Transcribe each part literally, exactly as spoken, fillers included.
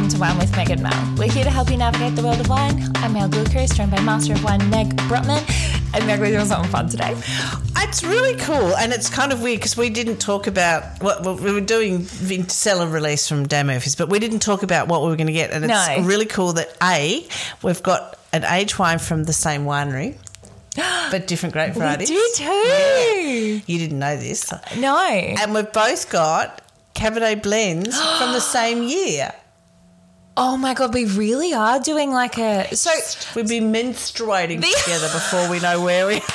welcome to Wine with Meg and Mel. We're here to help you navigate the world of wine. I'm Mel Gilchrist, joined by Master of Wine Meg Brotman. And Meg, we're doing something fun today. It's really cool, and it's kind of weird because we didn't talk about what well, we were doing cellar release from Dan Murphy's, but we didn't talk about what we were going to get. And it's No. really cool that A, we've got an aged wine from the same winery, but different grape varieties. We do too. Yeah. You didn't know this. No. And we've both got Cabernet blends from the same year. Oh my God, we really are doing like a... So we've been menstruating the- together before we know where we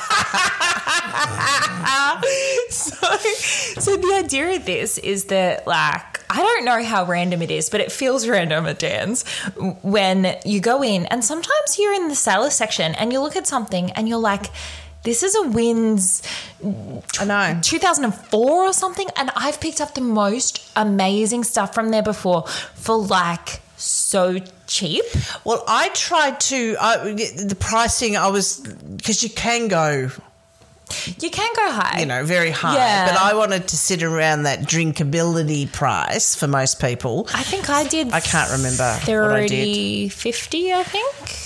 are. so, so the idea of this is that, like, I don't know how random it is, but it feels random at Dan's when you go in and sometimes you're in the cellar section and you look at something and you're like, this is a Wynns I know. two thousand four or something, and I've picked up the most amazing stuff from there before for like so cheap. Well, I tried to, I, the pricing, I was, because you can go, You can go high. you know, very high, Yeah. but I wanted to sit around that drinkability price for most people. I think I did I can't remember what I did. thirty, fifty, I think.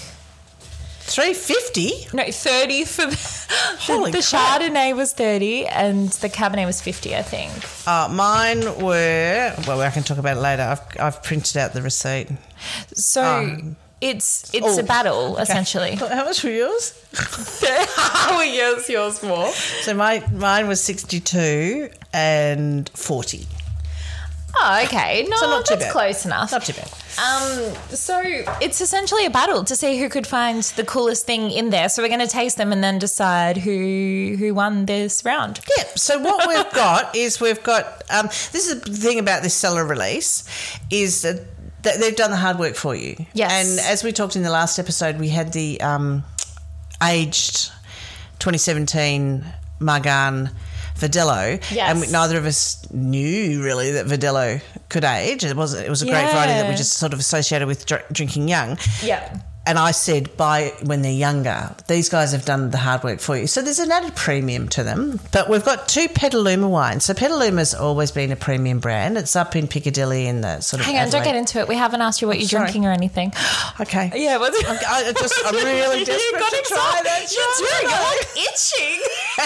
three fifty? No, thirty for the, Holy the crap. Chardonnay was thirty and the Cabernet was fifty, I think. Uh, mine were, well, I can talk about it later. I've, I've printed out the receipt. So Um, it's it's oh, a battle, essentially. How much were yours? Oh, yours, yours more. So my, mine was sixty-two and forty. Oh, okay. No, So not too that's bad. close enough. Not too bad. Um, so it's essentially a battle to see who could find the coolest thing in there. So we're going to taste them and then decide who who won this round. Yeah, so what we've got is we've got, um, this is the thing about this cellar release, is that that they've done the hard work for you. Yes. And as we talked in the last episode, we had the um, aged twenty seventeen Margan Verdelho, Yes. and we, neither of us knew really that Verdelho could age. It was it was a great Yeah. variety that we just sort of associated with dr- drinking young. Yeah. And I said, buy when they're younger. These guys have done the hard work for you. So there's an added premium to them. But we've got two Petaluma wines. So Petaluma's always been a premium brand. It's up in Piccadilly in the sort of Hang on, don't Adelaide- get into it. We haven't asked you what you're Sorry. drinking or anything. Okay. Yeah, what's I'm, I just, I'm really You desperate got to excited. try that. You do. Chardonnay. You're like itching.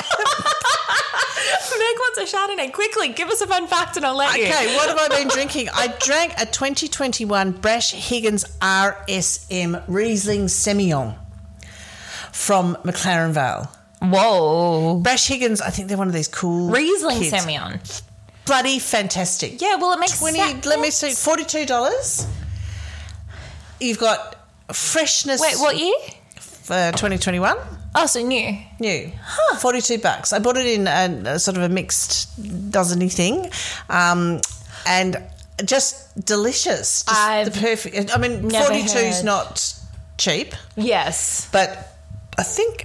Meg wants a Chardonnay. Quickly, give us a fun fact and I'll let you. Okay, what have I been drinking? I drank a twenty twenty-one Brash Higgins R S M Riesling Semillon from McLaren Vale. Whoa. Brash Higgins, I think they're one of these cool Riesling kids. Semillon. Bloody fantastic. Yeah, well, it makes twenty. sense. Let me see, forty-two dollars. You've got freshness. Wait, what year? Uh, twenty twenty-one. Oh, so new. New. Forty-two bucks. I bought it in a, a sort of a mixed dozeny thing, um, and just delicious. Just I've the perfect. I mean, never forty-two is heard. not cheap, Yes. but I think.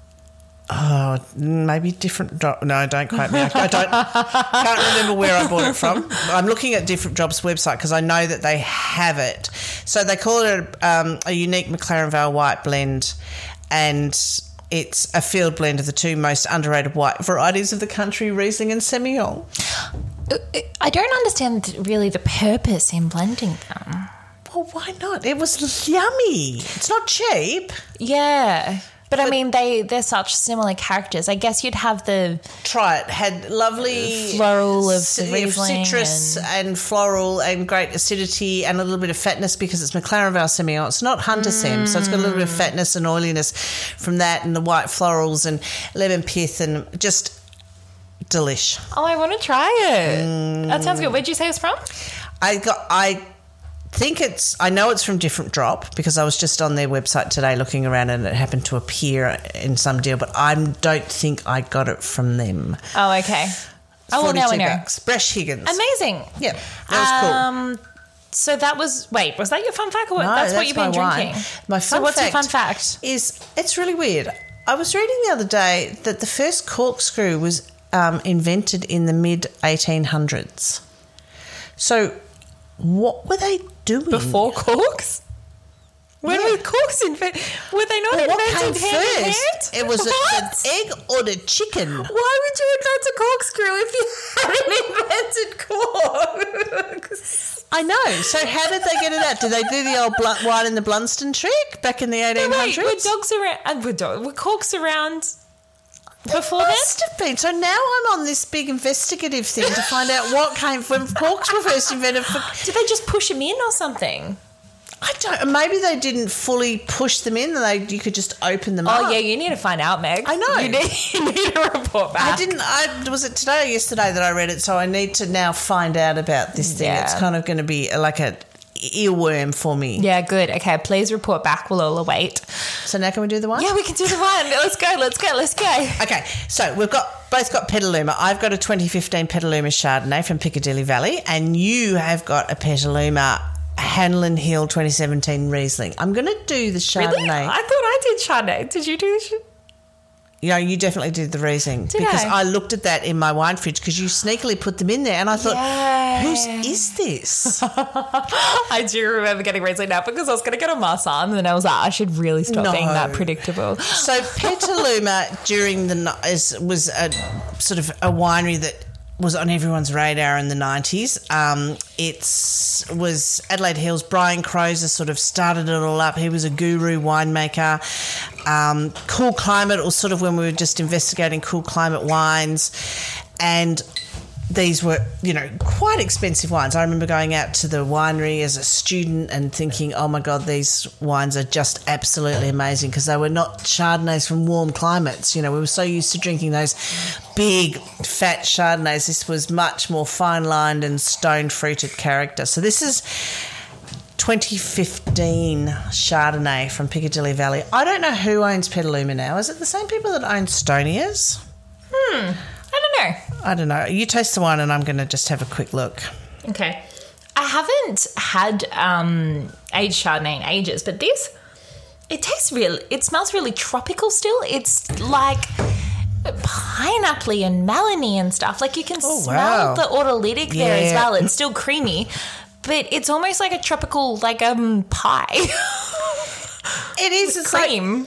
Oh, maybe different. Do- no, don't quote me. I I don't. Can't remember where I bought it from. I'm looking at Different Jobs website because I know that they have it. So they call it a, um, a unique McLaren Vale white blend, and it's a field blend of the two most underrated white varieties of the country, Riesling and Semillon. I don't understand really the purpose in blending them. Well, why not? It was yummy. It's not cheap. Yeah. But, I mean, they, they're such similar characters. I guess you'd have the... Try it. Had lovely Floral of c- the Riesling citrus and- and... floral and great acidity and a little bit of fatness because it's McLaren Vale Semillon. It's not Hunter Sem, so it's got a little bit of fatness and oiliness from that and the white florals and lemon pith and just delish. Oh, I want to try it. Mm. That sounds good. Where'd you say it's from? I got I think it's I know it's from Different Drop because I was just on their website today looking around and it happened to appear in some deal, but I don't think I got it from them. Oh, okay. Oh, well, now we know. bucks. Brash Higgins. Amazing. Yeah, that was cool. Um, so that was... Wait, was that your fun fact? Or what? No, that's, what that's you've been my drinking? wine. My so fun what's fact your fun fact? Is it's really weird. I was reading the other day that the first corkscrew was um, invented in the mid eighteen hundreds. So what were they doing? Before corks? When Yeah. were corks invented? Were they not Well, what came invented hand in hand? first? It was a, What? an egg or the chicken. Why would you invent a corkscrew if you hadn't invented corks? I know. So how did they get it out? Did they do the old blunt wine in the Blunston trick back in the eighteen hundreds? Wait, were dogs around and were, dog, were corks around before It then? must have been. So now I'm on this big investigative thing to find out what came when corks were first invented. For, Did they just push them in or something? I don't. Maybe they didn't fully push them in. They you could just open them up. Oh yeah, you need to find out, Meg. I know. You need, you need a report back. I didn't. I was it today or yesterday that I read it. So I need to now find out about this thing. Yeah. It's kind of going to be like a earworm for me. Yeah, good. Okay, please report back. We'll all await. So now can we do the one? Yeah, we can do the one. Let's go. Let's go. Let's go. Okay, so we've got both got Petaluma. I've got a twenty fifteen Petaluma Chardonnay from Piccadilly Valley, and you have got a Petaluma Hanlon Hill twenty seventeen Riesling. I'm going to do the Chardonnay. Really? I thought I did Chardonnay. Did you do the? You know, you definitely did the Riesling Did because I? I looked at that in my wine fridge because you sneakily put them in there, and I thought, Yeah. whose is this? I do remember getting Riesling now because I was going to get a Marsanne, and then I was like, I should really stop No. being that predictable. So Petaluma during the ni- is, was a sort of a winery that was on everyone's radar in the nineties. Um, it's was Adelaide Hills. Brian Crozer sort of started it all up. He was a guru winemaker. Um, cool Climate was sort of when we were just investigating cool climate wines, and these were, you know, quite expensive wines. I remember going out to the winery as a student and thinking, oh my God, these wines are just absolutely amazing, because they were not Chardonnays from warm climates. You know, we were so used to drinking those big, fat Chardonnays. This was much more fine-lined and stone-fruited character. So this is twenty fifteen Chardonnay from Piccadilly Valley. I don't know who owns Petaluma now. Is it the same people that own Stoniers? Hmm. I don't know. I don't know. You taste the wine and I'm going to just have a quick look. Okay. I haven't had um, aged Chardonnay in ages, but this, it tastes real. It smells really tropical still. It's like pineapple-y and melony and stuff. Like you can Oh, smell wow. the autolytic there as Yeah. well. It's still creamy, but it's almost like a tropical, like um pie. It is. With It's like, cream.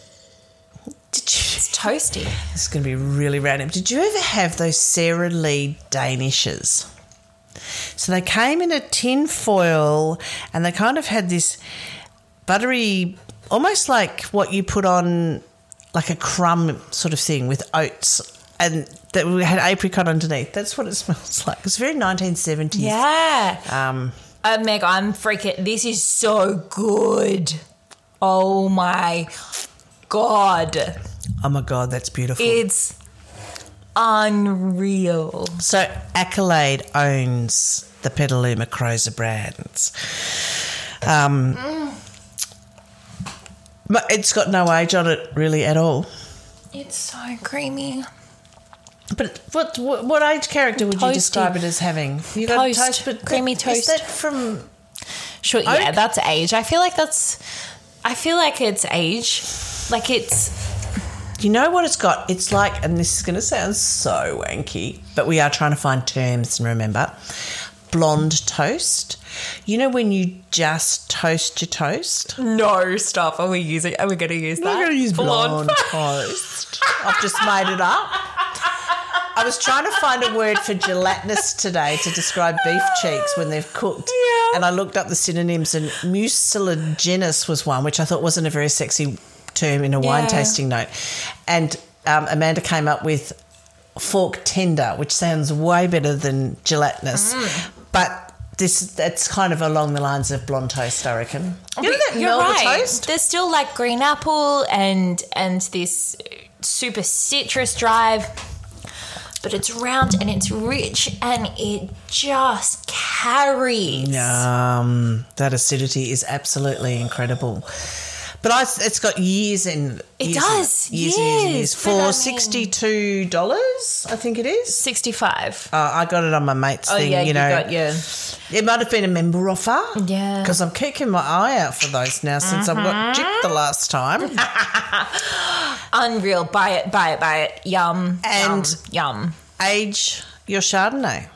did you, It's toasty. this is going to be really random. Did you ever have those Sara Lee Danishes? So they came in a tin foil and they kind of had this buttery, almost like what you put on like a crumb sort of thing with oats, and that we had apricot underneath. That's what it smells like. It's very nineteen seventies. Yeah. Um, Uh, Meg, I'm freaking. This is so good. Oh my God. oh my God, that's beautiful. It's unreal. So Accolade owns the Petaluma Crozer brands. Um, but it's got no age on it really at all. It's so creamy. But what what, what age character would you Toasty. describe it as having? You got Toast. toast, but Creamy that, toast. Is that from? Sure, yeah, Oak? that's age. I feel like that's. I feel like it's age. Like it's. You know what it's got? It's like, and this is going to sound so wanky, but we are trying to find terms and remember. Blonde toast. You know when you just toast your toast? No, stop. Are we using? Are we going to use that? We're going to use Blonde. blonde toast. I've just made it up. I was trying to find a word for gelatinous today to describe beef cheeks when they've cooked. Yeah. And I looked up the synonyms, and mucilaginous was one, which I thought wasn't a very sexy term in a wine Yeah. tasting note. And um, Amanda came up with fork tender, which sounds way better than gelatinous. Mm. But this that's kind of along the lines of blonde toast, I reckon. You know that You're Melba right. toast? There's still like green apple and and this super citrus drive, but it's round and it's rich and it just carries. Um, that acidity is absolutely incredible. But I, it's got years in It years does, in it. years, and years and years, years. but I For mean- sixty-two dollars, I think it is. sixty-five. Uh, I got it on my mate's Oh thing. yeah, you you know, got your. it might have been a member offer. Yeah. because I'm keeping my eye out for those now since I've got gypped the last time. Unreal. Buy it, buy it, buy it. Yum. And- yum. yum. Age your Chardonnay.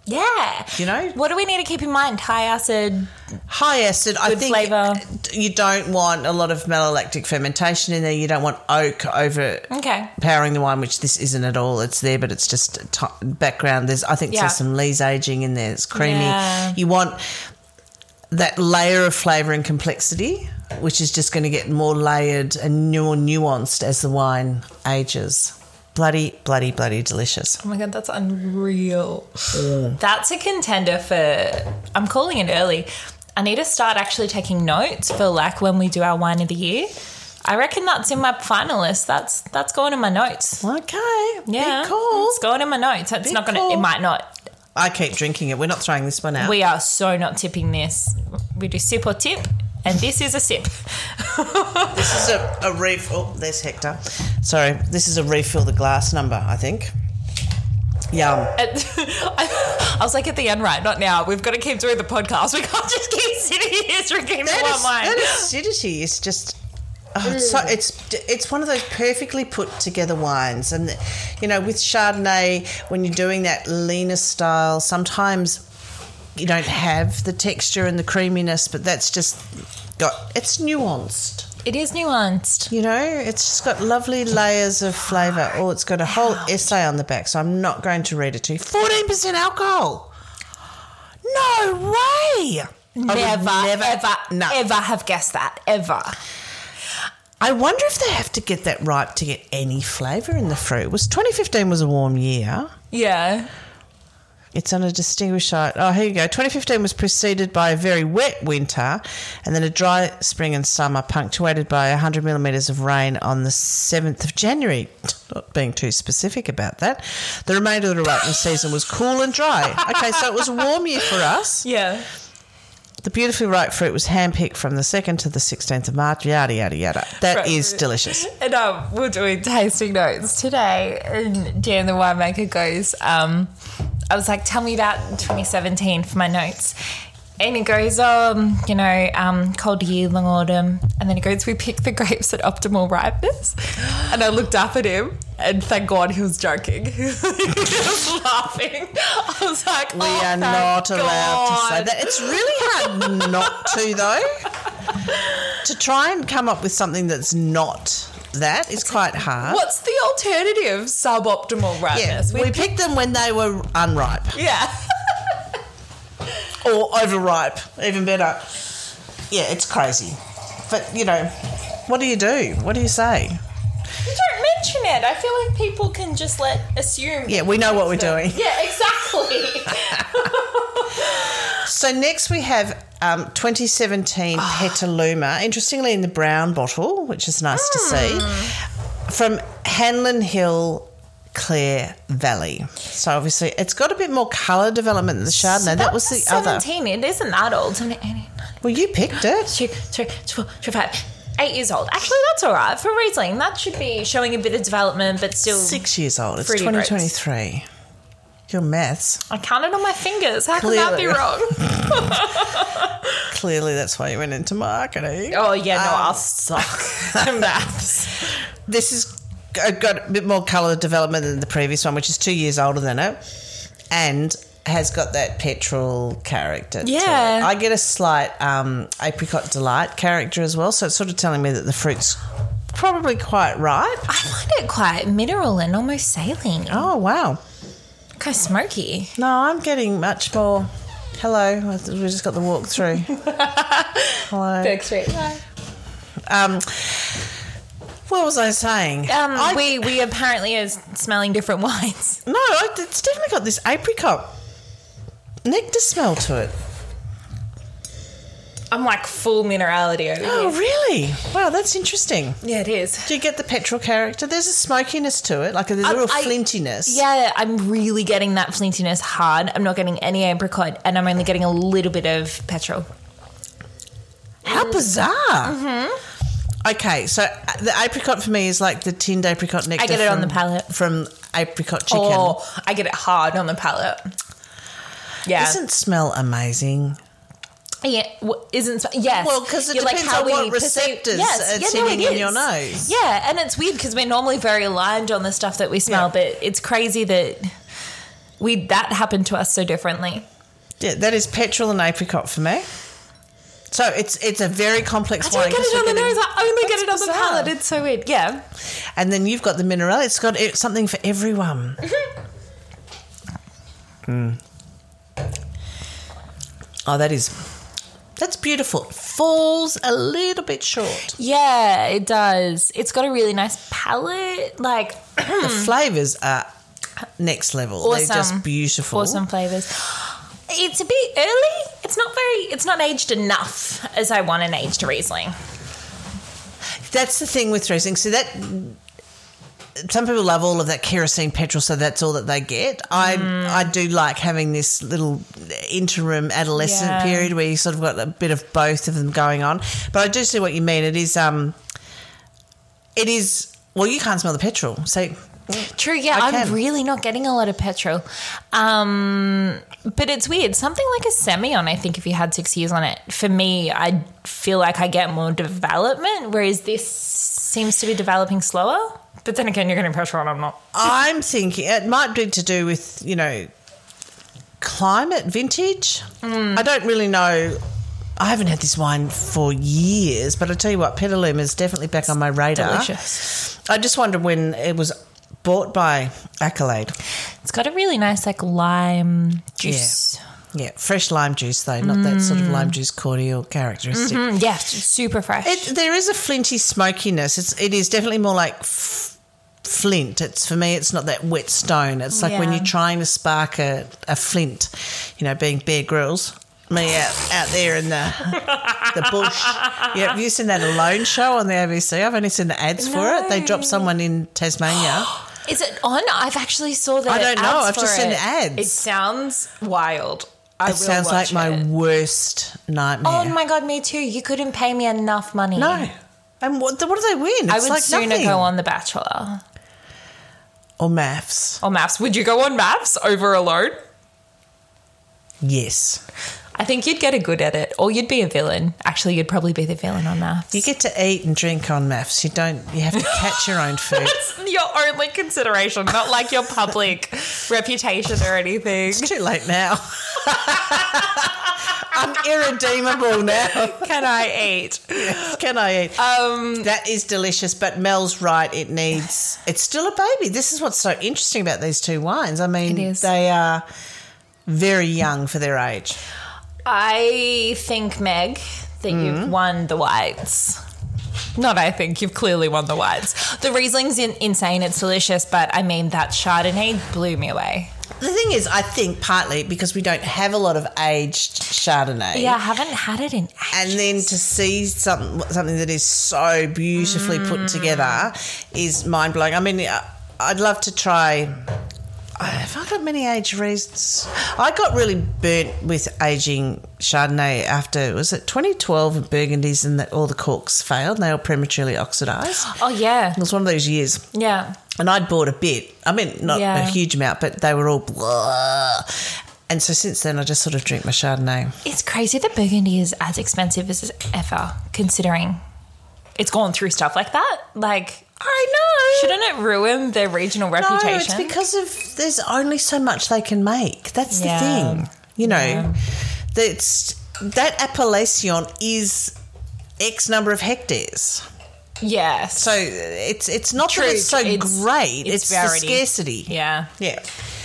Yeah. You know? What do we need to keep in mind? High acid. High acid, I Good think flavour. you don't want a lot of malolactic fermentation in there. You don't want oak over Okay. powering the wine, which this isn't at all. It's there, but it's just t- background. There's, I think Yeah. there's some lees aging in there. It's creamy. Yeah. You want that layer of flavour and complexity, which is just going to get more layered and more nuanced as the wine ages. Bloody, bloody, bloody delicious. Oh my God, that's unreal. That's a contender for, I'm calling it early. I need to start actually taking notes for like when we do our wine of the year. I reckon that's in my finalist. That's that's going in my notes. Okay. Yeah. Big call. It's going in my notes. It's Big not going to, call. it might not. I keep drinking it. We're not throwing this one out. We are so not tipping this. We do sip or tip, and this is a sip. This is a, a refill. Oh, there's Hector. Sorry, this is a refill the glass number, I think. Yum. I, I was like at the end, right? Not now. We've got to keep doing the podcast. We can't just keep sitting here drinking the That, one is, wine. that acidity is just. Oh, it's, so, it's it's one of those perfectly put together wines, and you know, with Chardonnay, when you're doing that leaner style, sometimes you don't have the texture and the creaminess, but that's just got it's nuanced. It is nuanced. You know, it's just got lovely layers of flavour. Oh, it's got a whole essay on the back, so I'm not going to read it to you. fourteen percent alcohol. No way. Never, never- ever, no. ever have guessed that. Ever. I wonder if they have to get that ripe to get any flavour in the fruit. Was twenty fifteen was a warm year. Yeah. It's on a distinguished site. Oh, here you go. twenty fifteen was preceded by a very wet winter and then a dry spring and summer punctuated by one hundred millimetres of rain on the seventh of January. Not being too specific about that. The remainder of the ripening season was cool and dry. Okay, so it was a warm year for us. Yeah. The beautifully ripe fruit was handpicked from the second to the sixteenth of March, yada, yada, yada. That Right. is delicious. And um, we're doing tasting notes today, and Dan the winemaker goes, um, I was like, tell me about twenty seventeen for my notes. And he goes, um, you know, um, cold year, long autumn. And then he goes, we picked the grapes at optimal ripeness. And I looked up at him, and thank God he was joking. He was laughing. I was like, We oh, are thank not allowed to say God. that. It's really hard not to, though. To try and come up with something that's not that is quite hard. What's the alternative? Suboptimal Yeah, ripeness. we picked them when they were unripe Yeah. or overripe, even better. Yeah, it's crazy. But, you know, what do you do? What do you say? You don't mention it. I feel like people can just let assume. Yeah, we know what we're them. doing. Yeah, exactly. So next we have um, twenty seventeen Petaluma, interestingly in the brown bottle, which is nice to see, from Hanlon Hill, Clare Valley. So obviously it's got a bit more colour development than the Chardonnay. So that was the other. seventeen. It isn't that old. seventeen, eighteen, Well, you picked it. two, three, four, five, eight years old. Actually, that's all right for Riesling. That should be showing a bit of development, but still. Six years old. It's Pretty twenty twenty-three. Your maths. I counted on my fingers. How can that be Clearly. wrong? Clearly, that's why you went into marketing. Oh yeah, no, Um, I'll suck at maths. This has got a bit more colour development than the previous one, which is two years older than it, and has got that petrol character. to Yeah. it. I get a slight um, apricot delight character as well, so it's sort of telling me that the fruit's probably quite ripe. I find it quite mineral and almost saline. Oh, wow. Kind of smoky. No, I'm getting much more. Hello, we just got the walkthrough. Hello. Berg Street. Um, what was I saying? Um, I- we we apparently are smelling different wines. No, I- it's definitely got this apricot nectar smell to it. I'm like full minerality over Oh, here. really? Wow, that's interesting. Yeah, it is. Do you get the petrol character? There's a smokiness to it, like a, there's a I- little I- flintiness. Yeah, I'm really getting that flintiness hard. I'm not getting any apricot, and I'm only getting a little bit of petrol. How bizarre. Mm-hmm. Okay, so uh, the apricot for me is like the tinned apricot nectar. I get it on from- the palate. From apricot chicken. Oh, I get it hard on the palate. Yeah. Doesn't it smell amazing? Yeah, w- isn't sp- yes. Well, 'cause it Yeah, depends on we what perceive- receptors are no, sitting it in your is. nose. Yeah, and it's weird because we're normally very aligned on the stuff that we smell, Yeah. but it's crazy that we that happened to us so differently. Yeah, that is petrol and apricot for me. So it's it's a very complex I wine. don't get it on the getting, nose. I only get it on bizarre. the palate. It's so weird. Yeah. And then you've got the mineral. It's got it's something for everyone. mm. Oh, that is that's beautiful. It falls a little bit short. Yeah, it does. It's got a really nice palate. Like the flavours are next level. Awesome. They're just beautiful. Awesome flavours. It's a bit early. It's not very, it's not aged enough as I want an aged Riesling. That's the thing with Riesling. So that, some people love all of that kerosene petrol, so that's all that they get. I mm. I do like having this little interim adolescent yeah. period where you sort of got a bit of both of them going on. But I do see what you mean. It is, um, it is, well, you can't smell the petrol. So True, yeah, I I'm can. really not getting a lot of petrol. Um, but it's weird. Something like a Semillon, I think if you had six years on it, for me, I feel like I get more development, whereas this seems to be developing slower. But then again, you're getting petrol and I'm not. I'm thinking it might be to do with, you know, climate, vintage. Mm. I don't really know. I haven't had this wine for years, but I tell you what, Petaluma is definitely back on my radar. Delicious. I just wondered when it was bought by Accolade. It's got a really nice like lime juice. Yeah, yeah. Fresh lime juice though, not mm. that sort of lime juice cordial characteristic. Mm-hmm. Yeah, super fresh. It, there is a flinty smokiness. It's it is definitely more like f- flint. It's for me. It's not that wet stone. It's like yeah. when you're trying to spark a, a flint. You know, being Bear Grylls. Me out, out there in the the bush. Yeah, have you seen that Alone show on the A B C? I've only seen the ads no. for it. They dropped someone in Tasmania. Is it on? I've actually saw the I don't know. ads I've just for seen it. the ads. It sounds wild. I it will sounds like watch my it. worst nightmare. Oh my God, me too. You couldn't pay me enough money. No. And what, what do they win? It's I would like sooner nothing. go on The Bachelor. Or Maths. Or Maths. Would you go on Maths over Alone? Yes. I think you'd get a good at it, or you'd be a villain. Actually, you'd probably be the villain on Maths. You get to eat and drink on Maths. You don't. You have to catch your own food. That's your only consideration, not like your public reputation or anything. It's too late now. I'm irredeemable now. Can I eat? Yes, can I eat? Um, that is delicious, but Mel's right. It needs. It's still a baby. This is what's so interesting about these two wines. I mean, It is. they are very young for their age. I think, Meg, that Mm. you've won the whites. Not I think, you've clearly won the whites. The Riesling's in, insane, it's delicious, but I mean, that Chardonnay blew me away. The thing is, I think partly because we don't have a lot of aged Chardonnay. Yeah, I haven't had it in ages. And then to see some, something that is so beautifully Mm. put together is mind-blowing. I mean, I'd love to try... Have I got many aged Riesls? I got really burnt with aging Chardonnay after, was it twenty twelve in Burgundies, and that all the corks failed and they all prematurely oxidised. Oh, yeah. It was one of those years. Yeah. And I'd bought a bit. I mean, not Yeah. a huge amount, but they were all blah. And so since then, I just sort of drink my Chardonnay. It's crazy that Burgundy is as expensive as ever, considering it's gone through stuff like that. Like... I know. Shouldn't it ruin their regional reputation? No, it's because of there's only so much they can make. That's the Yeah. thing. You know, Yeah. that's that appellation is X number of hectares. Yes. So it's it's not True, that it's so it's- great. it's It's, the rarity. scarcity. Yeah. Yeah.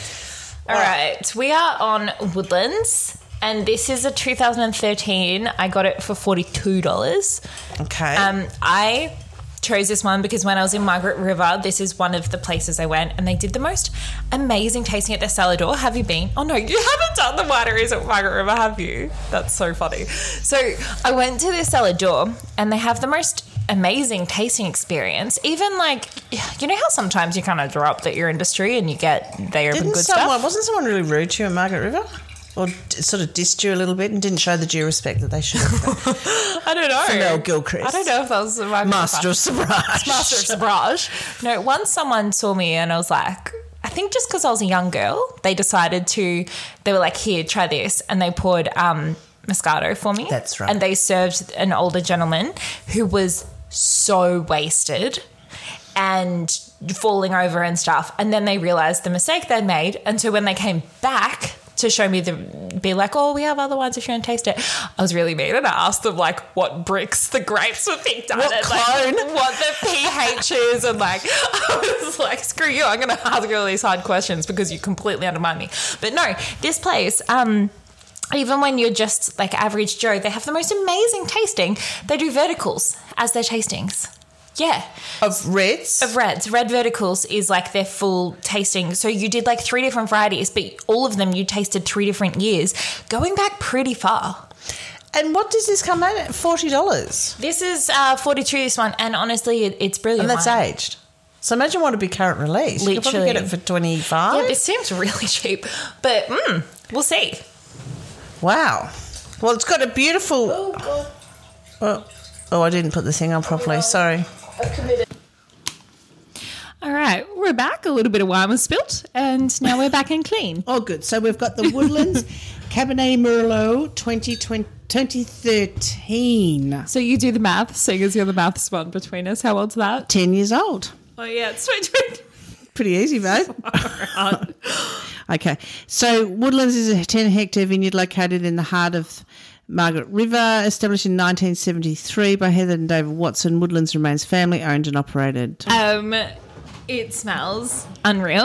All right. We are on Woodlands, and this is a two thousand thirteen. I got it for forty-two dollars. Okay. Um, I chose this one because when I was in Margaret River, this is one of the places I went, and they did the most amazing tasting at the cellar door. Have you been? Oh no, you haven't done the wineries at Margaret River, have you? That's so funny. So I went to the cellar door, and they have the most amazing tasting experience. Even like, you know how sometimes you kind of draw up that your industry and you get they open Didn't good someone stuff. wasn't someone really rude to you at Margaret River? Or d- sort of dissed you a little bit and didn't show the due respect that they should have. I don't know. Mel Gilchrist. I don't know if that was my Master of Sabrage. Master of Sabrage. No, once someone saw me and I was like, I think just because I was a young girl, they decided to, they were like, here, try this. And they poured um, Moscato for me. That's right. And they served an older gentleman who was so wasted and falling over and stuff. And then they realized the mistake they'd made. And so when they came back to show me the, be like, oh, we have other ones if you want to taste it, I was really mean and I asked them like what bricks the grapes were picked on, What and clone? like what the pH is, and like I was like, screw you, I'm going to ask you all these hard questions because you completely undermine me. But no, this place, um, even when you're just like average Joe, they have the most amazing tasting. They do verticals as their tastings. Yeah. Of reds? Of reds. Red verticals is like their full tasting. So you did like three different varieties, but all of them you tasted three different years, going back pretty far. And what does this come at? forty dollars? This is uh, forty-two, this one, and honestly, it, it's brilliant. And that's wine. aged. So imagine what would be current release. You could probably Literally. get it for twenty-five Yeah, this seems really cheap, but mm, we'll see. Wow. Well, it's got a beautiful... Oh, God. Oh, oh, I didn't put the thing on properly. Oh, Sorry. I've committed. All right, we're back. A little bit of wine was spilt, and now we're back and clean. Oh, good. So we've got the Woodlands Cabernet Merlot twenty thirteen. So you do the math, seeing as you're the maths one between us. How old's that? ten years old. Oh, yeah, it's twenty twenty. Pretty easy, babe. Okay. So Woodlands is a ten hectare vineyard located in the heart of Margaret River, established in nineteen seventy-three by Heather and David Watson. Woodlands remains family owned and operated. Um, it smells unreal.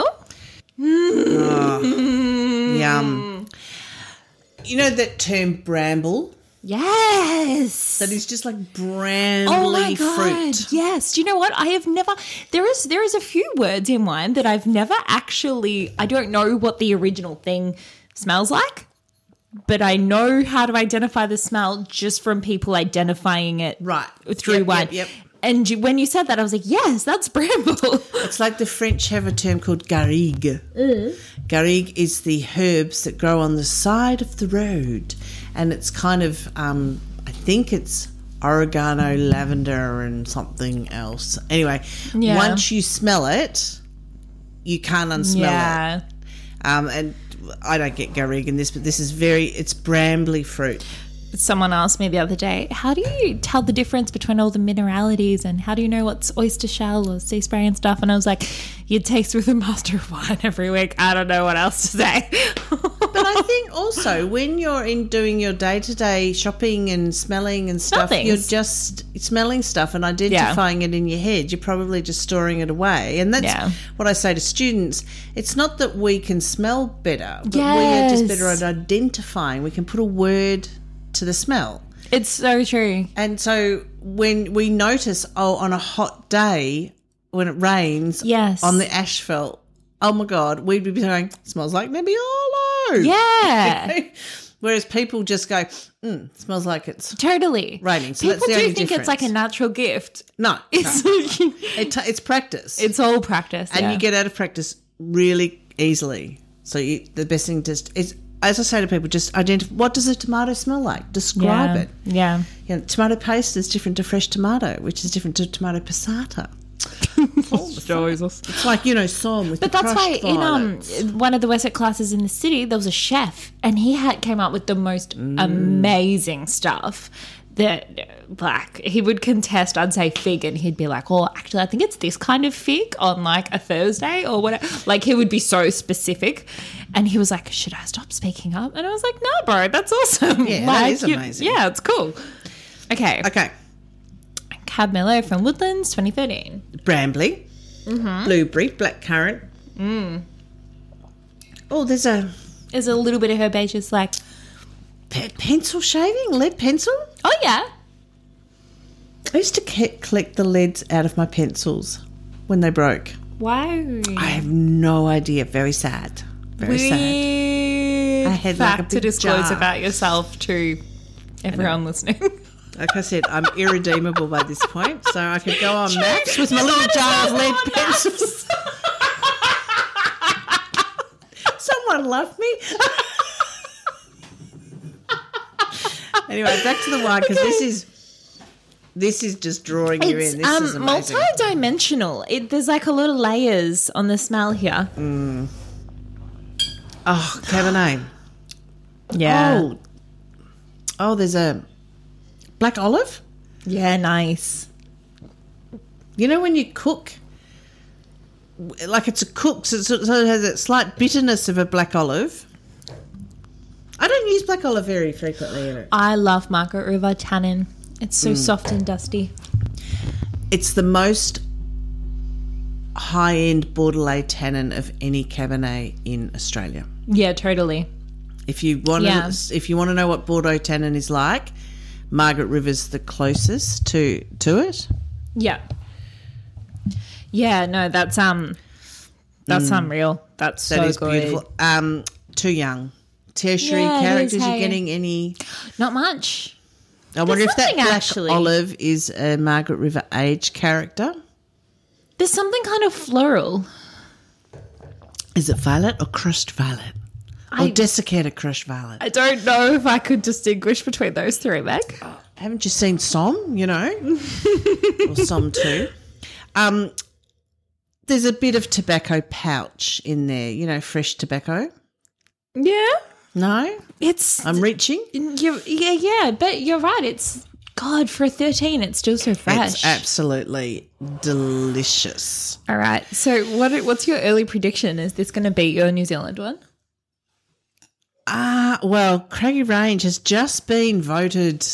Oh, yum. You know that term bramble? Yes. That is just like brambly Oh my god! fruit. Yes. Do you know what? I have never. There is there is a few words in wine that I've never actually. I don't know what the original thing smells like, but I know how to identify the smell just from people identifying it Right. through Yep, wine. yep, yep. And you, when you said that, I was like, yes, that's bramble. It's like the French have a term called garrigue. Mm. Garrigue is the herbs that grow on the side of the road. And it's kind of, um, I think it's oregano, lavender and something else. Anyway, Yeah. once you smell it, you can't unsmell Yeah. it. Um, and I don't get garrigue in this, but this is very, it's brambly fruit. Someone asked me the other day, how do you tell the difference between all the mineralities and how do you know what's oyster shell or sea spray and stuff? And I was like, you taste with a master of wine every week. I don't know what else to say. But I think also when you're in doing your day-to-day shopping and smelling and stuff, things. you're just smelling stuff and identifying it in your head. You're probably just storing it away. And that's Yeah. what I say to students. It's not that we can smell better, but we Yes. are just better at identifying. We can put a word to the smell. It's so true. And so when we notice, oh, on a hot day when it rains Yes. on the asphalt, oh my God, we'd be going, smells like Nebbiolo. Yeah. Whereas people just go, mm, smells like it's Totally. raining. So People that's the do only think it's like a difference. natural gift. no, It's no. like, It ta it's practice. it's all practice. and yeah. you get out of practice really easily. So you, the best thing just is, as I say to people, just identify, what does a tomato smell like? Describe yeah. it. Yeah. You know, tomato paste is different to fresh tomato, which is different to tomato passata. It's like, you know, Somme with But the that's why crushed in um violets. one of the Western classes in the city there was a chef and he had came up with the most Mm. amazing stuff that like he would contest I'd say fig and he'd be like, oh actually I think it's this kind of fig on like a Thursday or whatever. Like he would be so specific and he was like, should I stop speaking up? And I was like, no bro, that's awesome. Yeah, that like, is you- amazing. Yeah, it's cool. Okay. Okay. Cab Merlot from Woodlands twenty thirteen. Brambly, Mm-hmm. blueberry, blackcurrant. Mm. Oh, there's a There's a little bit of herbaceous like, pe- pencil shaving, lead pencil. oh yeah. I used to ke- collect the leads out of my pencils when they broke. Why? I have no idea. Very sad. Very sad. Weird I had, like, a fact to big disclose jar. about yourself to everyone listening. Like I said, I'm irredeemable by this point, so I could go on True. maps with my You little might as jar of well lead go on pencils. Someone love me. Anyway, back to the wine because this is this is just drawing you It's in. This um, is amazing. multi-dimensional. It, there's like a lot of layers on the smell here. Oh, Cabernet. Yeah. Oh, oh, there's a black olive. Yeah, nice. You know when you cook like it's a cooked, so, so it has that slight bitterness of a black olive. I don't use black olive very frequently in it. I love Margaret River tannin. It's so mm. soft and dusty. It's the most high-end Bordelais tannin of any Cabernet in Australia. Yeah, totally. If you want yeah. to, if you want to know what Bordeaux tannin is like, Margaret River's the closest to to it. Yeah. Yeah, no, that's um, that's mm. unreal. That's that so is good. Beautiful. Um, too young. Tertiary yeah, characters. Hey. You're getting any? Not much. I wonder There's if that black actually. olive is a Margaret River age character. There's something kind of floral. Is it violet or crushed violet? I, or desiccated crushed violet? I don't know if I could distinguish between those three, Meg. Oh, haven't you seen Somme, you know? Or Somme too. Um, there's a bit of tobacco pouch in there, you know, fresh tobacco. Yeah. No? It's... I'm reaching? You're, yeah, yeah, but you're right. It's... God, for a thirteen, it's still so fresh. It's absolutely delicious. All right. So what? what's your early prediction? Is this going to beat your New Zealand one? Ah, uh, well, Craggy Range has just been voted...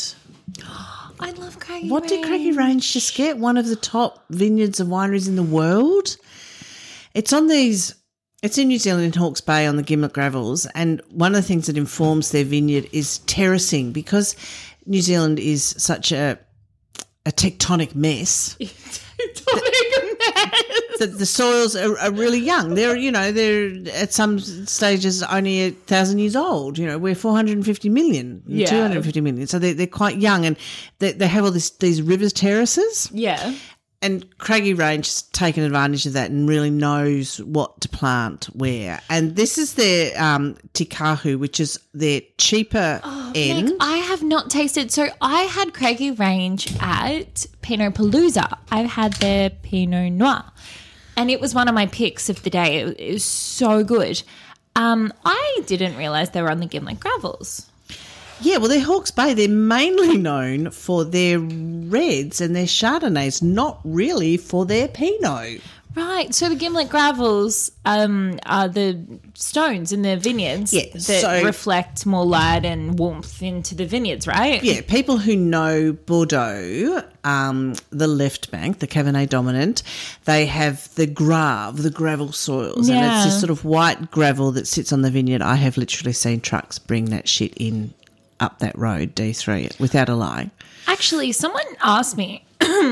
I love Craggy What Range. did Craggy Range just get? One of the top vineyards and wineries in the world? It's on these... It's in New Zealand in Hawke's Bay on the Gimlet Gravels, and one of the things that informs their vineyard is terracing, because New Zealand is such a a tectonic mess. Tectonic mess. That the soils are, are really young. They're, you know, they're at some stages only a thousand years old. You know, we're four hundred and fifty million, yeah. two hundred and fifty million. So they're they're quite young, and they they have all this these rivers terraces. Yeah. And Craggy Range has taken advantage of that and really knows what to plant where. And this is their um, Tikahu, which is their cheaper oh, end. Meg, I have not tasted. So I had Craggy Range at Pinot Palooza. I've had their Pinot Noir. And it was one of my picks of the day. It, it was so good. Um, I didn't realise they were on the Gimlet Gravels. Yeah, well, they're Hawke's Bay. They're mainly known for their reds and their Chardonnays, not really for their Pinot. Right. So the Gimlet Gravels um, are the stones in the vineyards yeah, that so, reflect more light and warmth into the vineyards, right? Yeah, people who know Bordeaux, um, the left bank, the Cabernet dominant, they have the grave, the gravel soils. Yeah. And it's this sort of white gravel that sits on the vineyard. I have literally seen trucks bring that shit in up that road, D three, without a lie. Actually, someone asked me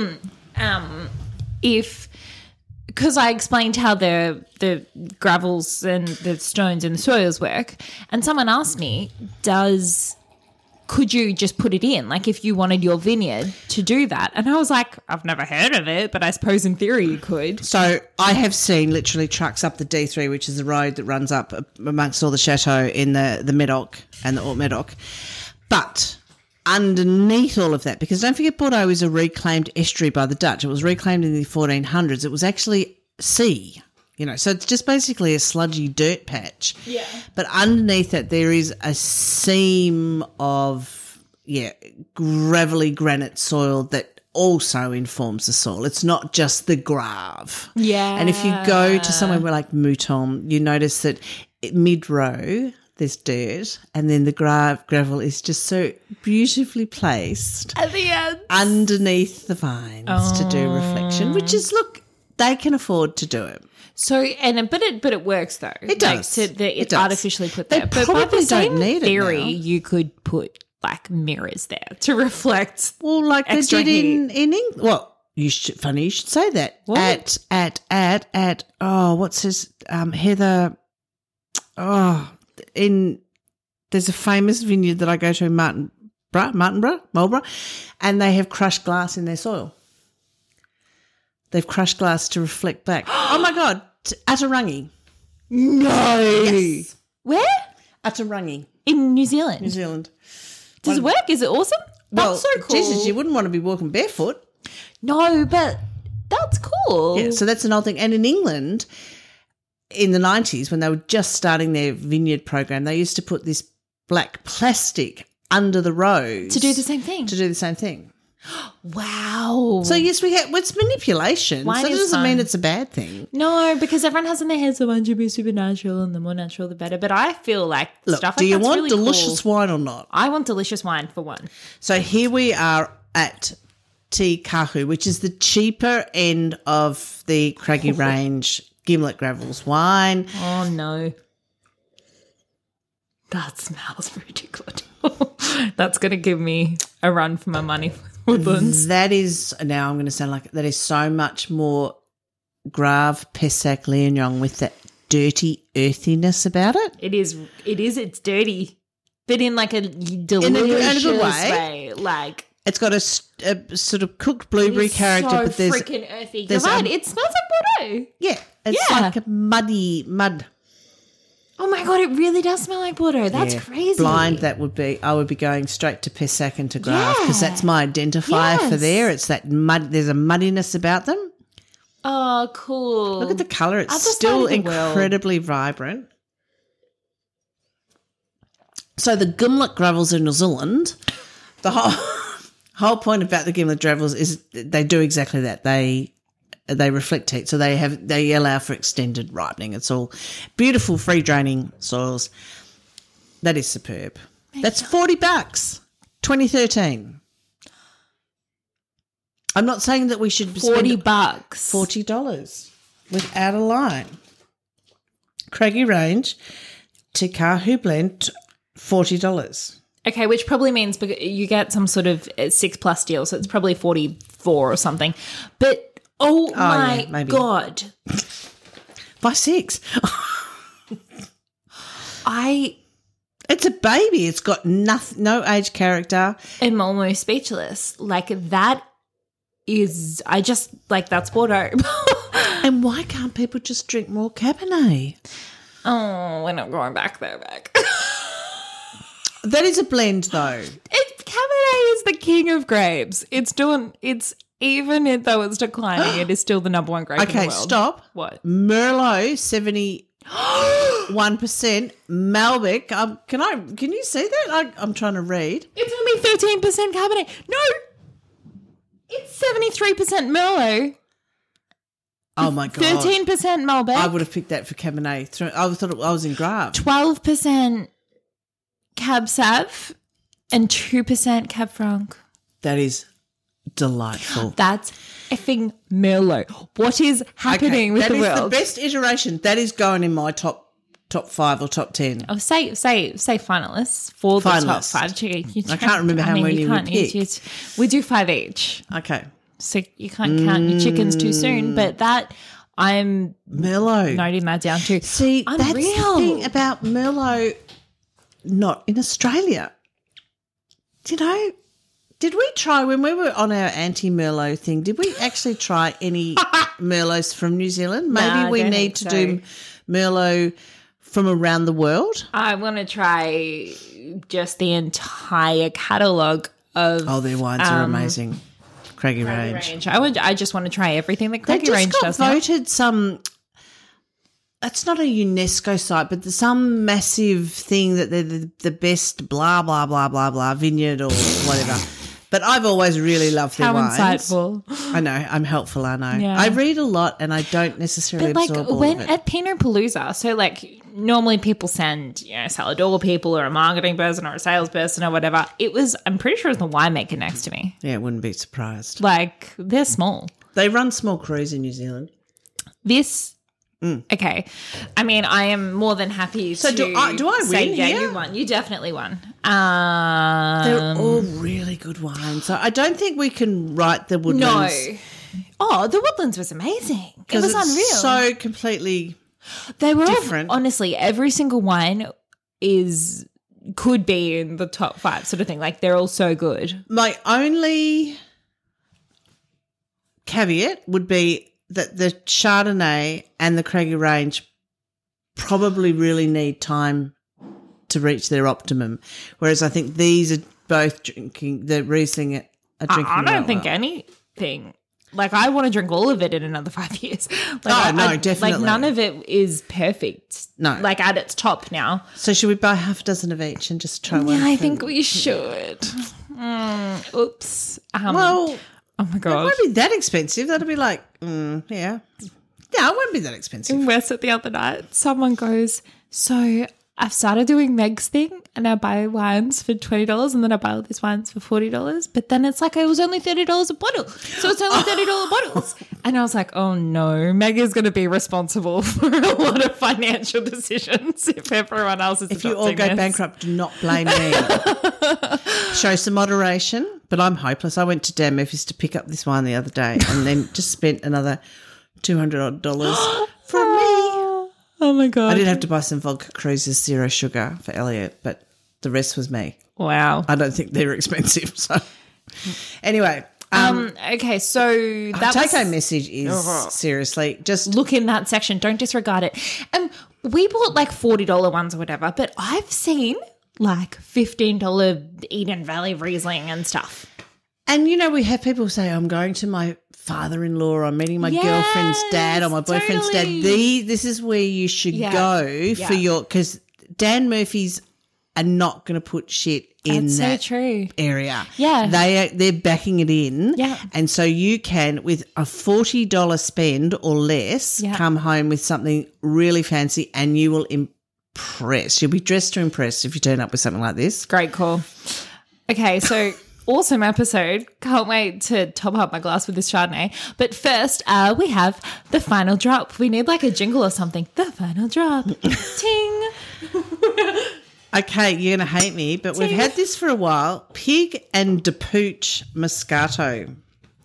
um, if, because I explained how the the gravels and the stones and the soils work, and someone asked me, does, could you just put it in? Like if you wanted your vineyard to do that. And I was like, I've never heard of it, but I suppose in theory you could. So I have seen literally trucks up the D three, which is the road that runs up amongst all the chateaux in the, the Medoc and the Haut Medoc. But underneath all of that, because don't forget Bordeaux is a reclaimed estuary by the Dutch. It was reclaimed in the fourteen hundreds. It was actually sea, you know, so it's just basically a sludgy dirt patch. Yeah. But underneath it there is a seam of, yeah, gravelly granite soil that also informs the soil. It's not just the grave. Yeah. And if you go to somewhere like Mouton, you notice that mid-row there's dirt, and then the gra- gravel is just so beautifully placed at the end underneath the vines oh. to do reflection, which is, look, they can afford to do it. So, and but it but it works though. It does. Like, so the, it's it does. artificially put They there. But probably by the don't same need theory, it now. you could put like mirrors there to reflect. Well, like they extra did in in England. Well, you should, funny you should say that. What? At at at at oh, what's his um Heather? Oh, in there's a famous vineyard that I go to in Martin. Martinborough, Marlborough, and they have crushed glass in their soil. They've crushed glass to reflect back. Oh, my God. Atarangi. No. Yes. Where? Atarangi. In New Zealand. New Zealand. Does it work? Is it awesome? That's Well, so cool. Jesus, you wouldn't want to be walking barefoot. No, but that's cool. Yeah, so that's an old thing. And in England, in the nineties, when they were just starting their vineyard program, they used to put this black plastic under the rows. To do the same thing. To do the same thing. Wow. So yes, we have. It's manipulation. Wine so it is doesn't fun. mean it's a bad thing. No, because everyone has in their heads, the wine should be supernatural and the more natural, the better. But I feel like Look, stuff do like you that's want really delicious cool. wine or not? I want delicious wine for one. So here we are at Te Kahu, which is the cheaper end of the Craggy Range Gimlet Gravels wine. Oh, no. That smells pretty good. That's going to give me a run for my money for Woodlands. That is, now I'm going to sound like, that is so much more Grave Pessac Léognan with that dirty earthiness about it. It is, it is, it's dirty, but in like a delicious in a good way. way. Like, It's got a, s- a sort of cooked blueberry it's character, so but there's freaking earthy. You're there's, right, um, it smells like Bordeaux. yeah, it's Yeah. like a muddy mud. Oh my God, it really does smell like Bordeaux. That's Yeah. crazy. Blind, that would be. I would be going straight to Pessac and to Grave because Yeah. that's my identifier for Yes. there. It's that mud. There's a muddiness about them. Oh, cool. Look at the colour. It's Other side still of the world. incredibly vibrant. So the Gimlet Gravels in New Zealand, the whole whole point about the Gimlet Gravels is they do exactly that. They they reflect heat, so they have they allow for extended ripening. It's all beautiful, free draining soils. That is superb. That's forty bucks. twenty thirteen. I'm not saying that we should forty spend bucks. forty dollars without a line. Craggy Range, Te Kahu blend, forty dollars. Okay, which probably means because you get some sort of uh, six plus deal, so it's probably forty-four or something. But oh, my yeah, maybe. God, Buy six. I It's a baby. It's got nothing, no age character. am almost speechless. Like that is, I just like that's Bordeaux. And why can't people just drink more Cabernet? Oh, we're not going back there, back. That is a blend, though. It, Cabernet is the king of grapes. It's doing. It's even it though it's declining. It is still the number one grape in the Okay, world. stop. What? Merlot, seventy-one percent. Malbec. Um, can I? Can you see that? I, I'm trying to read. It's only thirteen percent Cabernet. No, it's seventy-three percent Merlot. Oh my god. Thirteen percent Malbec. I would have picked that for Cabernet. Thro- I thought it, I was in Grave. Twelve percent Cab Sav and two percent Cab Franc. That is delightful. That's effing Merlot. What is happening with that the is world? the best iteration. That is going in my top top five or top ten. Oh, say say say finalists for the top Finalists. five. You, you I can't remember how mean, many you we can't- you- picked. you- we do five each, Okay. so you can't count your chickens too soon. But that I'm Merlot. noting that down too. See, that's the Unreal. thing about Merlot not in Australia. You know, did we try, when we were on our anti-Merlot thing, did we actually try any Merlots from New Zealand? Maybe Nah, I we don't need think to so. do Merlot from around the world. I want to try just the entire catalogue of Oh, their wines are Um, amazing. Craggy Craggy Range. Range. I would. I just want to try everything that They Craggy just Range got does now. voted some. That's not a UNESCO site, but there's some massive thing that they're the, the best blah blah blah blah blah vineyard or whatever. But I've always really loved their How wines. insightful! I know, I'm helpful. I know. Yeah. I read a lot, and I don't necessarily But like absorb all when of it. at Pinot Palooza, so like normally people send you know Salador people or a marketing person or a salesperson or whatever. It was I'm pretty sure it was the winemaker next to me. Yeah, wouldn't be surprised. Like they're small. They run small crews in New Zealand. This. Okay, I mean, I am more than happy So to do I- do I say, win yeah, here? you won. You definitely won. Um, They're all really good wines. So I don't think we can write the no. Woodlands. Oh, the Woodlands was amazing. It Because was it's unreal. so completely. they were different. All, honestly, every single wine is could be in the top five, sort of thing. Like they're all so good. My only caveat would be that the Chardonnay and the Craggy Range probably really need time to reach their optimum, whereas I think these are both drinking. The Riesling are drinking. I, I don't well think well. anything. Like I want to drink all of it in another five years. Like, Oh, I, no, I- definitely. Like none of it is perfect. No. like at its top now. So should we buy half a dozen of each and just try one? Yeah, I for- think we should. Mm, oops. Um, Well, oh my it god. won't be that expensive. That'll be like, mm, yeah. Yeah, it won't be that expensive. In West the other night, someone goes, so I've started doing Meg's thing and I buy wines for twenty dollars and then I buy all these wines for forty dollars. But then it's like it was only thirty dollars a bottle. So it's only thirty dollars bottles. And I was like, oh no, Meg is going to be responsible for a lot of financial decisions if everyone else is If you all adopting go this. bankrupt, do not blame me. Show some moderation, but I'm hopeless. I went to Dan Murphy's to pick up this wine the other day and then just spent another two hundred odd dollars for me. Oh my God. I did have to buy some vodka cruises, zero sugar for Elliot, but the rest was me. Wow. I don't think they're expensive. So anyway, um, Um, okay, so the that take home was, message is seriously just look in that section. Don't disregard it. And we bought like forty dollars ones or whatever, but I've seen like fifteen dollars Eden Valley Riesling and stuff. And, you know, we have people say, I'm going to my father-in-law or I'm meeting my Yes, girlfriend's dad or my boyfriend's totally. dad. The, this is where you should Yeah, go yeah. for your – because Dan Murphy's are not going to put shit in That's so that true. area. Yeah. They are, they're backing it in. Yeah. And so you can, with a forty dollars spend or less, Yeah. come home with something really fancy and you will impress. You'll be dressed to impress if you turn up with something like this. Great call. Okay, so awesome episode. Can't wait to top up my glass with this Chardonnay. But first, uh, we have the final drop. We need like a jingle or something. The final drop. Ting. Okay, you're going to hate me, but we've Ting. had this for a while. Pig and de Pooch Moscato.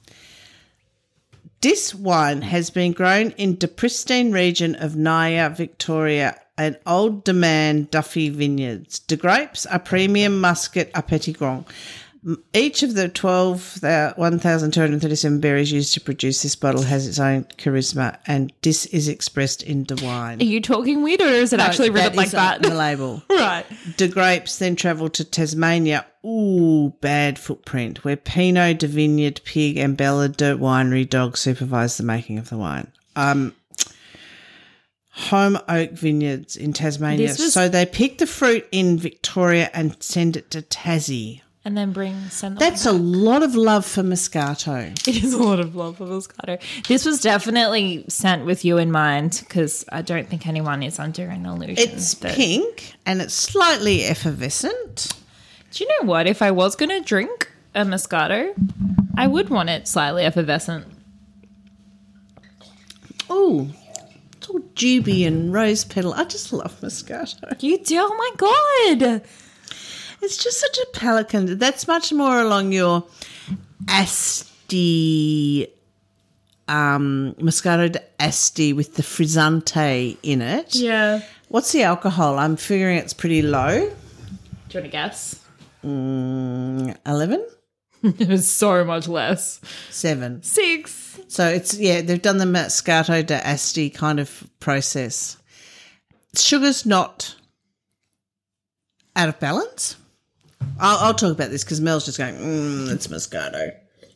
This wine has been grown in the pristine region of Naya, Victoria, and Old Demand Duffy Vineyards. The grapes are premium Muscat à Petit Grand. Each of the twelve, one thousand two hundred thirty-seven berries used to produce this bottle has its own charisma, and this is expressed in the wine. Are you talking weird or is it actually written like is that? on the label. Right. The grapes then travelled to Tasmania. Ooh, bad footprint. Where Pinot de Vineyard, Pig, and Bella de Winery Dog supervised the making of the wine. Um, Home Oak Vineyards in Tasmania. This was- So they pick the fruit in Victoria and send it to Tassie. And then bring send That's a lot of love for Moscato. It is a lot of love for Moscato. This was definitely sent with you in mind because I don't think anyone is under an illusion. It's that- pink and it's slightly effervescent. Do you know what? If I was going to drink a Moscato, I would want it slightly effervescent. Ooh, it's all dewby and rose petal. I just love Moscato. You do? Oh my God. It's just such a palate cleanser. That's much more along your Asti, um, Moscato d'Asti with the frizzante in it. Yeah. What's the alcohol? I'm figuring it's pretty low. Do you want to guess? Mm, eleven? It was so much less. Seven. Six. So it's, yeah, they've done the Moscato d'Asti kind of process. Sugar's not out of balance. I'll, I'll talk about this because Mel's just going, mmm, it's Moscato.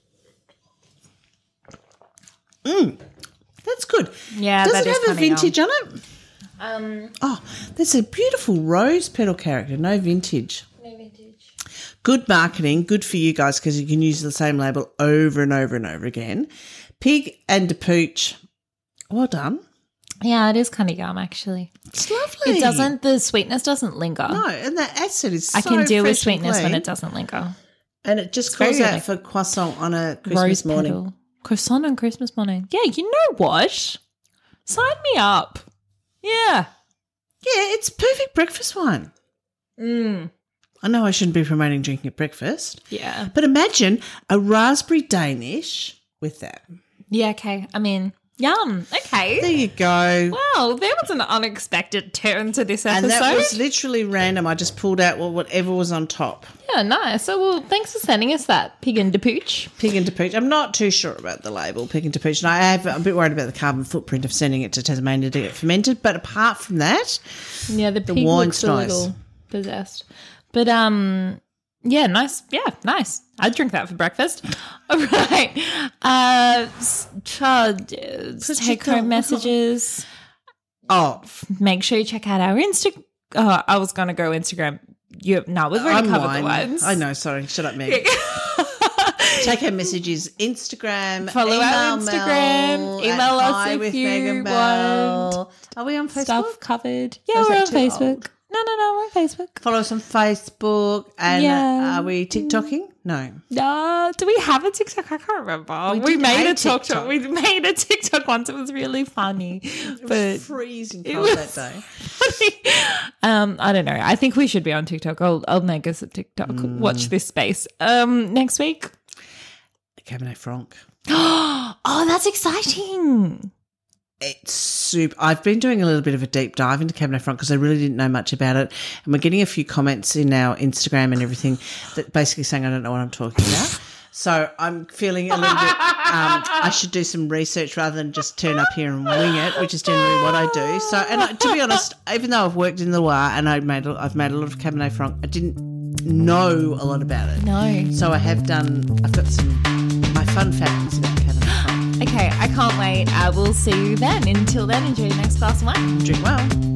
Mmm, that's good. Yeah, Does that it is have a kinda vintage on it? Um, Oh, there's a beautiful rose petal character, no vintage. no vintage. Good marketing, good for you guys because you can use the same label over and over and over again. Pig and de Pooch, well done. Yeah, it is kind of yum, actually. It's lovely. It doesn't, the sweetness doesn't linger. No, and that acid is I so can deal with fresh and sweetness when clean. it doesn't linger. And it just It's calls very out like for croissant on a Christmas Rose morning. petal. Croissant on Christmas morning. Yeah, you know what? Sign me up. Yeah. Yeah, it's perfect breakfast wine. Mm. I know I shouldn't be promoting drinking at breakfast, Yeah. but imagine a raspberry Danish with that. Yeah, okay. I mean, yum. Okay. There you go. Wow, there was an unexpected turn to this episode. And that was literally random. I just pulled out whatever was on top. yeah, nice. So, well, thanks for sending us that pig and de pooch. Pig and de Pooch. I'm not too sure about the label, Pig and de Pooch. And I have, I'm a bit worried about the carbon footprint of sending it to Tasmania to get fermented. But apart from that, Yeah, the pig wine's looks a nice. little possessed. But, um... yeah, nice. Yeah, nice. I'd drink that for breakfast. All right. Uh, s- uh, take home messages. oh, Make sure you check out our Insta. Oh, I was going to go Instagram. You no, we've already I'm covered wine. the wines. I know. Sorry, shut up, Meg. Take our messages. Instagram. Follow email our Instagram. Mel Email at us Hi if with you Megan Bell. want Are we on Facebook? stuff covered. Or Yeah, is we're that on too Facebook. old? No, no, no, we're on Facebook. Follow us on Facebook. And Yeah. are we TikToking? No. No, do we have a TikTok? I can't remember. We We, did made a a TikTok. TikTok. We made a TikTok once. It was really funny. It but was freezing it cold was- that day. um, I don't know. I think we should be on TikTok. I'll, I'll make us a TikTok. Mm. Watch this space. Um, next week. Cabernet Franc. Oh, that's exciting. It's super. I've been doing a little bit of a deep dive into Cabernet Franc because I really didn't know much about it. And we're getting a few comments in our Instagram and everything that basically saying I don't know what I'm talking about. So I'm feeling a little bit, um, I should do some research rather than just turn up here and wing it, which is generally what I do. So, and I, to be honest, even though I've worked in the Loire and I made, I've made a lot of Cabernet Franc, I didn't know a lot about it. No. So I have done, I've got some, my fun facts about Cabernet Franc. Okay, I can't wait. I will see you then. Until then, enjoy your next glass of wine. Drink well.